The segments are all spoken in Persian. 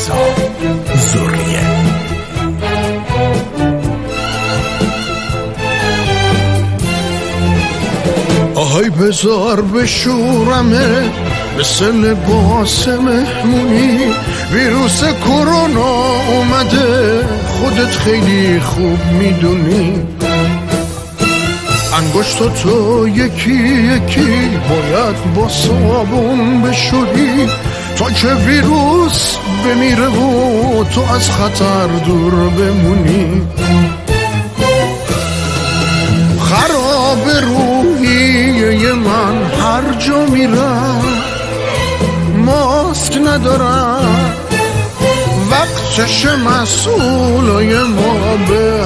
رضا زوریه. آهای بذار بشورمه مثل لباس مهمونی، ویروس کرونا اومده خودت خیلی خوب میدونی. انگشتو تو یکی یکی باید با صابون بشوری تا که ویروس بمیره و تو از خطر دور بمونی. خراب روحیه من هر جا میرم ماسک ندارم، وقتش مسئولای ما به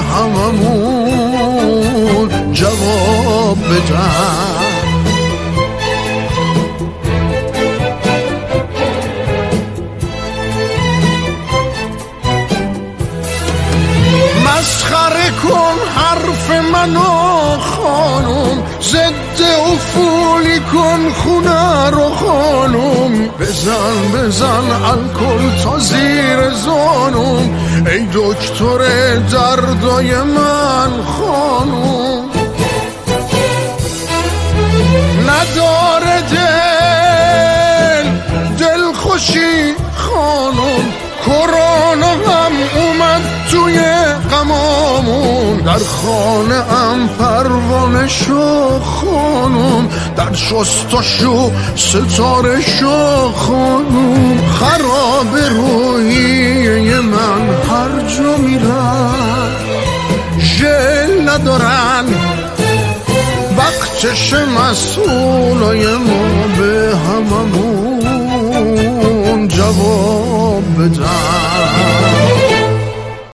هممون جواب بدن. مسخره کن حرف منو خانم، ضد افولی کن خونه رو خانم، بزن الکل تا زیر زانم، ای دکتر دردای من خانم. نداره دل خوشی خانم، کرونا هم اومد توی غمامون، در خانه ام پروانه شو خانم، در شستاشو ستاره شو خانم. خراب روحیه من هر جا میرن ژل ندارن، وقتش مسئولای ما به هممون جواب بدن.